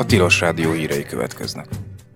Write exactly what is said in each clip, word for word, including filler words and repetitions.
Tilos Rádió hírei következnek.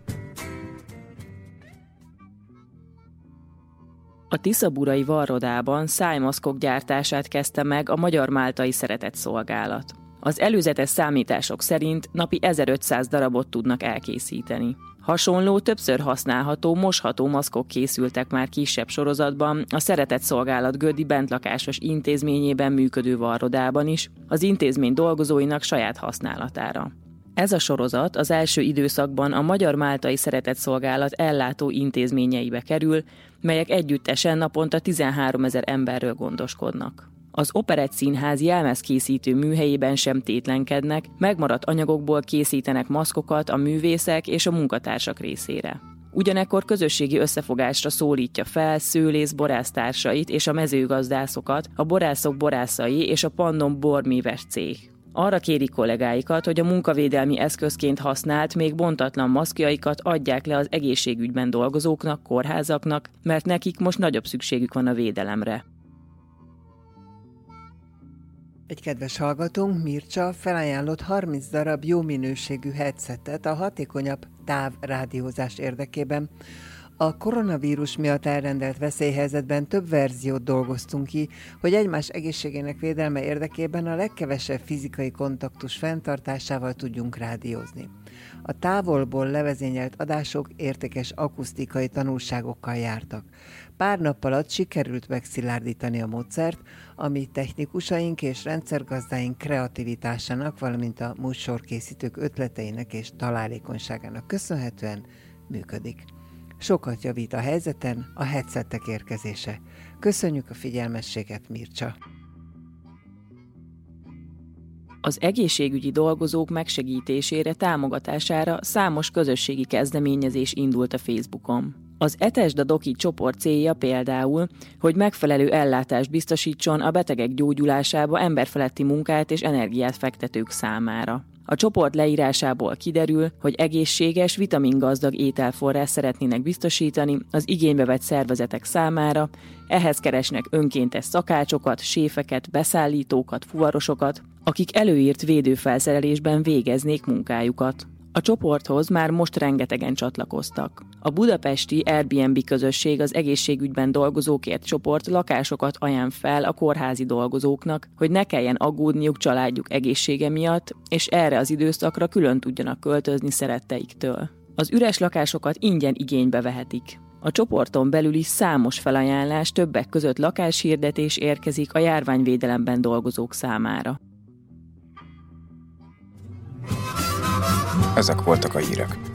A tiszaburai varrodában szájmaszkok gyártását kezdte meg a Magyar-Máltai Szeretetszolgálat. Az előzetes számítások szerint napi ezerötszáz darabot tudnak elkészíteni. Hasonló, többször használható, mosható maszkok készültek már kisebb sorozatban a Szeretetszolgálat gödi bentlakásos intézményében működő varrodában is, az intézmény dolgozóinak saját használatára. Ez a sorozat az első időszakban a Magyar-Máltai Szeretetszolgálat ellátó intézményeibe kerül, melyek együttesen naponta tizenháromezer emberről gondoskodnak. Az Operettszínház jelmezkészítő műhelyében sem tétlenkednek, megmaradt anyagokból készítenek maszkokat a művészek és a munkatársak részére. Ugyanekkor közösségi összefogásra szólítja fel szőlész borásztársait és a mezőgazdászokat, a borászok borászai és a Pannon borméves cég. Arra kéri kollégáikat, hogy a munkavédelmi eszközként használt, még bontatlan maszkjaikat adják le az egészségügyben dolgozóknak, kórházaknak, mert nekik most nagyobb szükségük van a védelemre. Egy kedves hallgatónk, Mircsa, felajánlott harminc darab jó minőségű headsetet a hatékonyabb távrádiózás érdekében. A koronavírus miatt elrendelt veszélyhelyzetben több verziót dolgoztunk ki, hogy egymás egészségének védelme érdekében a legkevesebb fizikai kontaktus fenntartásával tudjunk rádiózni. A távolból levezényelt adások értékes akusztikai tanulságokkal jártak. Pár nap alatt sikerült megszilárdítani a módszert, ami technikusaink és rendszergazdáink kreativitásának, valamint a műsorkészítők ötleteinek és találékonyságának köszönhetően működik. Sokat javít a helyzeten a headsetek érkezése. Köszönjük a figyelmességet, Mircsa! Az egészségügyi dolgozók megsegítésére, támogatására számos közösségi kezdeményezés indult a Facebookon. Az Etesd a Doki csoport célja például, hogy megfelelő ellátást biztosítson a betegek gyógyulásába emberfeletti munkát és energiát fektetők számára. A csoport leírásából kiderül, hogy egészséges, vitamingazdag ételforrás szeretnének biztosítani az igénybe vett szervezetek számára, ehhez keresnek önkéntes szakácsokat, séfeket, beszállítókat, fuvarosokat, akik előírt védőfelszerelésben végeznék munkájukat. A csoporthoz már most rengetegen csatlakoztak. A budapesti Airbnb közösség az egészségügyben dolgozókért csoport lakásokat ajánl fel a kórházi dolgozóknak, hogy ne kelljen aggódniuk családjuk egészsége miatt, és erre az időszakra külön tudjanak költözni szeretteiktől. Az üres lakásokat ingyen igénybe vehetik. A csoporton belül is számos felajánlás, többek között lakáshirdetés érkezik a járványvédelemben dolgozók számára. Ezek voltak a hírek.